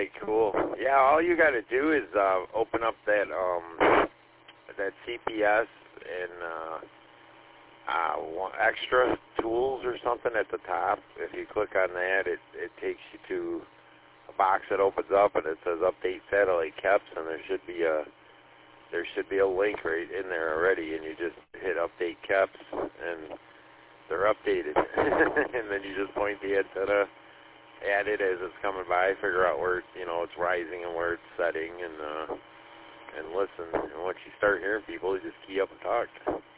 right, cool. Yeah, all you got to do is open up that CPS and extra tools or something at the top. If you click on that, it takes you to a box that opens up and it says Update Satellite KEPS, and there should be a link right in there already, and you just hit Update KEPS, and they're updated. And then you just point the antenna at it as it's coming by, figure out where it's rising and where it's setting, and listen. And once you start hearing people, you just key up and talk.